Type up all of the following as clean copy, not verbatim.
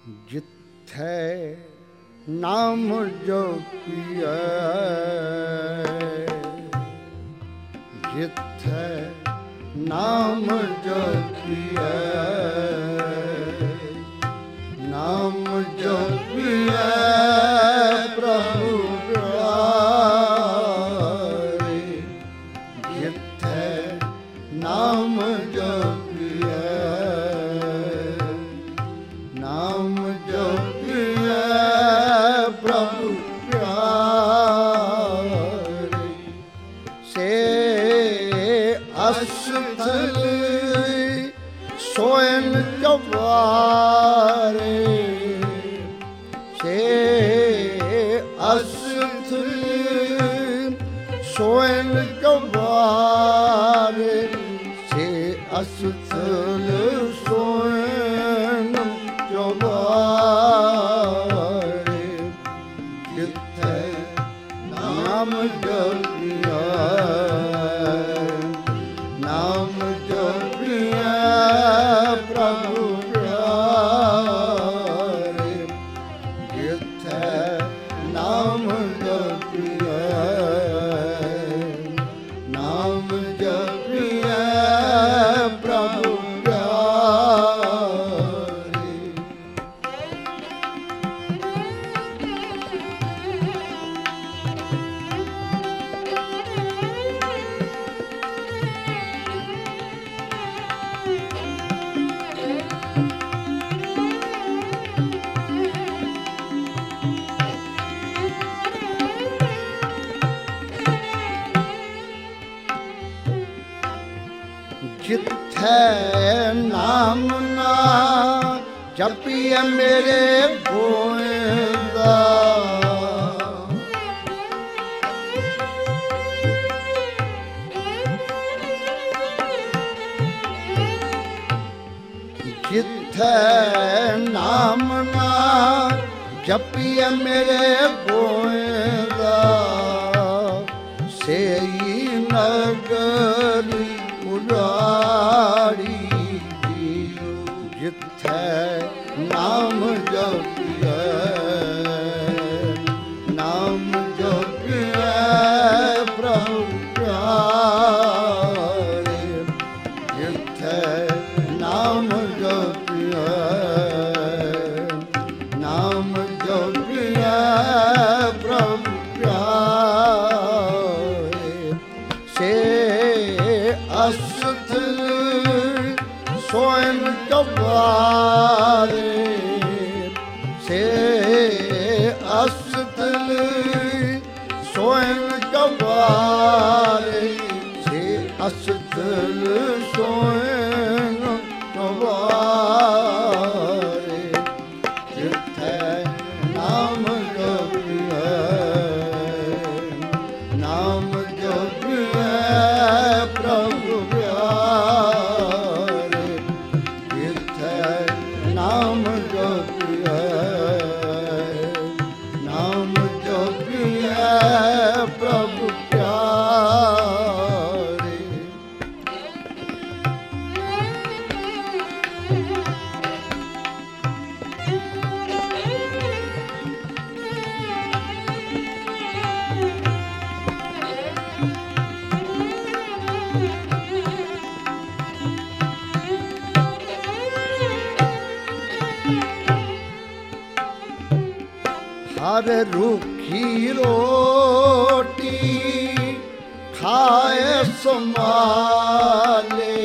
ਜਿੱਥੈ ਨਾਮ ਜਪੀਐ, ਜਿੱਥੈ ਨਾਮ ਜਪੀਐ, ਨਾਮ ਜਪੀਐ ਪ੍ਰਭੂ ਪਿਆਰੇ, ਜਿੱਥੈ ਨਾਮ ਜਪੀਐ, ਨਾਮ ਜਪੀਐ ਪ੍ਰਭੂ ਪਿਆਰੇ, ਸੇ ਅਸਥਲ ਸੋਇਨ ਚਵਾਰੇ, ਸੇ ਅਸਥਲ ਸੋਇਨ ਚਵਾਰੇ, ਸੇ ਅਸਥਲ ਸੋਇਨ ਚਵਾਰੇ, ਜਿੱਥੈ ਨਾਮ ਜਪੀਐ, ਨਾਮ ਜਪੀਐ ਪ੍ਰਭੂ ਪਿਆਰੇ, ਜਿੱਥੈ ਨਾਮ ਜਪੀਐ, ਨਾਮ ਜਪੀਐ ਪ੍ਰਭੂ ਪਿਆਰੇ। ਜਿੱਥੈ ਨਾਮ ਨਾ ਜਪੀਐ ਮੇਰੇ ਗੋਇੰਦਾ, ਜਿੱਥੈ ਨਾਮ ਨਾ ਜਪੀਐ ਮੇਰੇ ਗੋਇੰਦਾ, ਸੇਈ ਨਗਰੀ ਉਜਾੜੀ, ਜਿੱਥੈ ਨਾਮ ਜਪੀਐ, ਨਾਮ ਜਪੀਐ ਪ੍ਰਭੂ ਪਿਆਰੇ, ਜਿੱਥੈ ਨਾਮ ਜਪੀਐ, ਨਾਮ ਜਪੀਐ ਪ੍ਰਭੂ ਪਿਆਰੇ, ਸੇ ਅਸਥਲ ਸੋਇਨ ਚਵਾਰੇ, ਸੇ ਅਸਥਲ ਸੋਇਨ ਚਵਾਰੇ, ਸੇ ਅਸਥਲ ਸੋਇਨ ਚਵਾਰੇ, ਜਿੱਥੈ ਨਾਮ ਜਪੀਐ, ਨਾਮ ਜਪੀਐ ਪ੍ਰਭੂ ਪਿਆਰੇ, ਜਿੱਥੈ ਨਾਮ ਜਪੀਐ, ਨਾਮ ਜਪੀਐ ਪ੍ਰਭੂ ਪਿਆਰੇ। ਹਰ ਰੁੱਖੀ ਰੋਟੀ ਖਾਏ ਸੰਭਾਲੇ,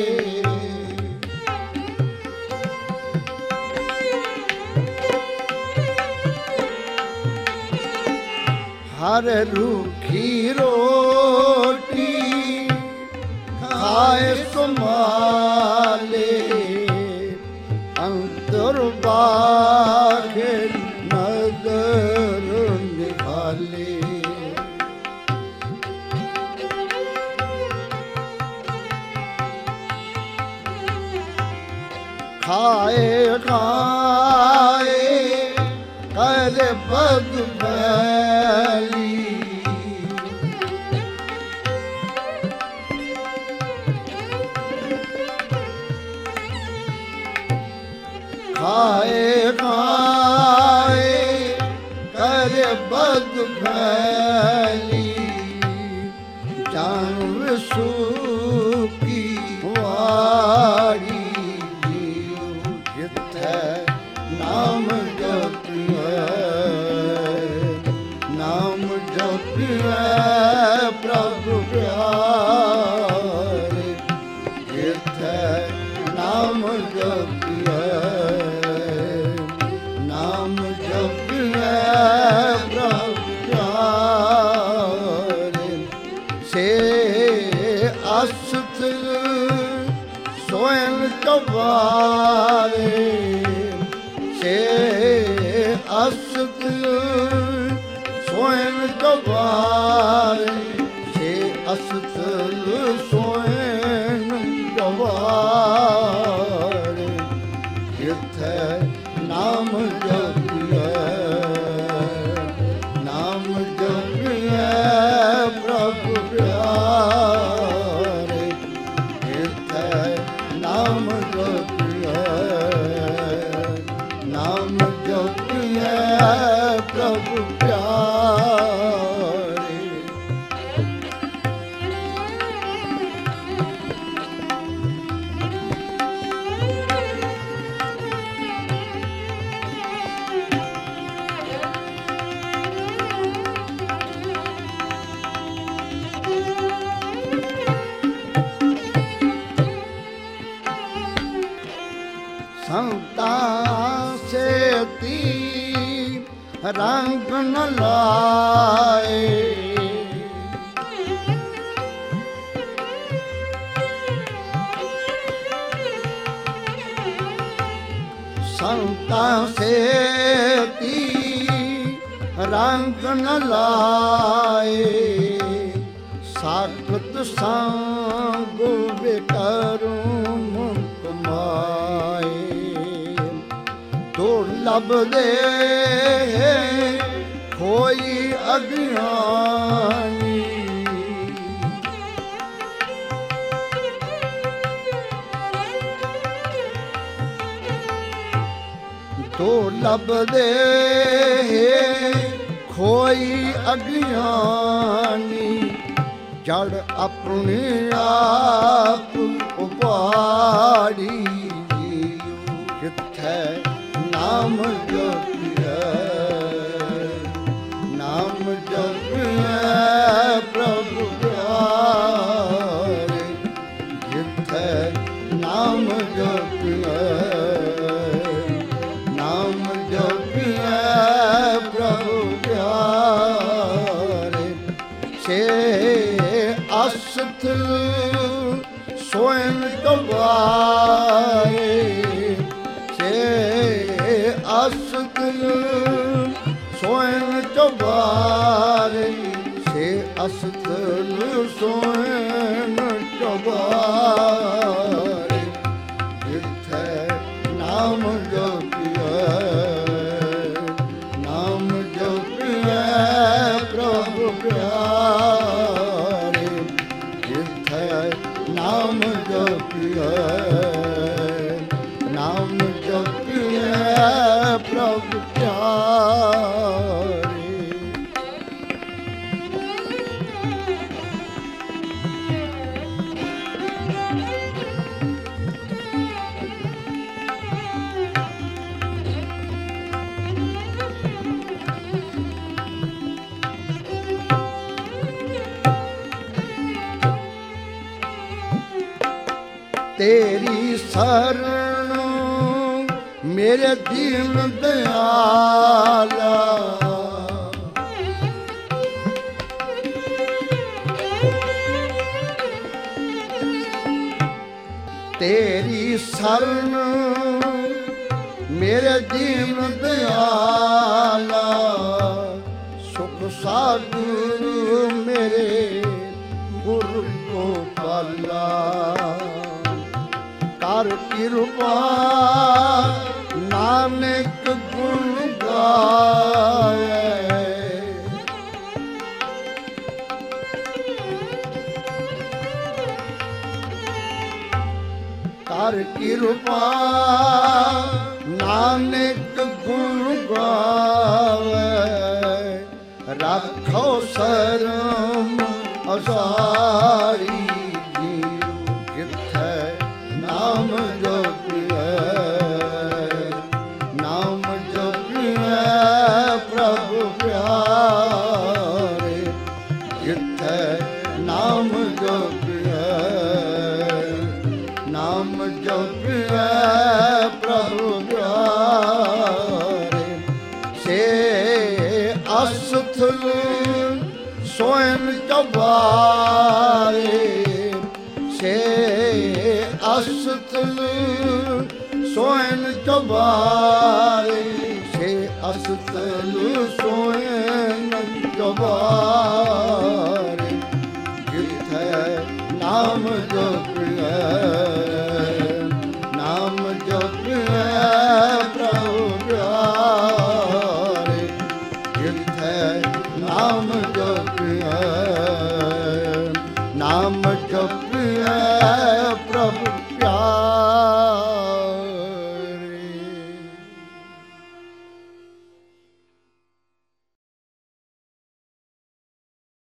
ਹਰ ਰੁੱਖੀ ਰੋਟੀ ਖਾਏ ਸੰਭਾਲੇ, ਅੰਤਰ ਬਾਖੇ ਨਦਰ ਨਿਹਾਲੇ, ਖਾਏ ਖਾਏ ਕਰ ਬਦ ਬੈਲੀ, ਖਾਏ ਖਾਏ ਜਿੱਥੈ ਨਾਮ ਜਪਿਐ, ਨਾਮ ਜਪਿਐ ਪ੍ਰਭ ਪਿਆਰੇ, ਜਿੱਥੈ ਨਾਮ ਜਪਿਐ, ਨਾਮ ਜਪਿਐ ਪ੍ਰਭ ਪਿਆਰੇ, ਸੇ ਅਸਤ ਸੋਇਨ ਕਵਾਰੇ, ਸੇ ਅਸਤ ਸੋਇਨ ਕਵਾਰੇ, ਸੇ ਅਸਤ ਸੋਇਨ ਕਵਾਰੇ, ਜਿੱਥੈ ਨਾਮ ਜਪਿਐ, ਨਾਮ ਜਪਿਐ ਪ੍ਰਭ ਪਿਆਰੇ, ਜਿੱਥੈ ਨਾਮ ਜਪਿਐ, ਨਾਮ ਜਪਿਐ ਪ੍ਰਭ ਪਿਆਰੇ। ਸੰਤਾਂ ਸੇਤੀ ਰੰਗ ਨ ਲਾਏ, ਸੰਤਾਂ ਸੇਤੀ ਰੰਗ ਨ ਲਾਏ, ਸਾਖਤ ਸੰਗ ਬਿਕਰੂੰ ਕਮਾਏ, ਦੁਰਲਭਦੇ ਕੋਈ ਅਗਿਆਨੀ, ਦੁਰਲਭਦੇ ਕੋਈ ਅਗਿਆਨੀ, ਜੜ ਆਪਣੀ ਆਪ ਉਪਾੜੀ, ਜਿੱਥੈ ਨਾਮ ਜਪਿਐ, ਨਾਮ ਜਪਿਐ ਪ੍ਰਭ ਪਿਆਰੇ, ਜਿੱਥੈ ਨਾਮ ਜਪਿਐ, ਨਾਮ ਜਪਿਐ ਪ੍ਰਭ ਪਿਆਰੇ, ਸੇ ਅਸਥ ਸੋਇਨ ਕਵਾਏ, ਸੇ ਅਸਥ ਸੋਇਨ ਕਵਾਰੇ, ਸੇ ਅਸਥ ਸੋਇਨ ਕਵਾਰੇ, ਜਿੱਥੈ ਨਾਮ ਜਪਿਐ, ਨਾਮ ਜਪਿਐ ਪ੍ਰਭ ਪਿਆਰੇ, ਜਿੱਥੈ ਨਾਮ ਜਪਿਐ, ਨਾਮ ਜਪਿਐ ਪ੍ਰਭ ਪਿਆਰੇ। ਤੇਰੀ ਸ਼ਰਨ ਮੇਰੇ ਦੀਨ ਦਿਆਲਾ, ਤੇਰੀ ਸ਼ਰਨ ਮੇਰੇ ਦੀਨ ਦਿਆਲਾ, ਸੁਖ ਸਾਗਰ ਮੇਰੇ ਗੁਰ ਗੋਪਾਲਾ, ਕਰ ਕਿਰਪਾ ਨਾਨਕ ਗੁਣ ਗਾਏ, ਕਰ ਕਿਰਪਾ ਨਾਨਕ ਗੁਣ ਗਾਵੇ, ਰੱਖੋ ਸਰਮ ਅਸਾਰੀ ਜੀਉ, ਜਿੱਥੈ ਨਾਮ ਜਪਿਐ, ਅਸਤਲ ਸੋਇਨ ਚਬਾਰੇ ਛੇ ਅਸਤਲ ਸੋਇਨ ਚਬਾਰੇ ਜਿੱਥੈ ਨਾਮ ਜਪਿਐ ਨਾਮ ਜਪਿਐ ਪ੍ਰਭੂ ਪਿਆਰੇ ਜਿੱਥੈ ਨਾਮ ਜਪਿਐ ਨਾਮ ਜਪਿਐ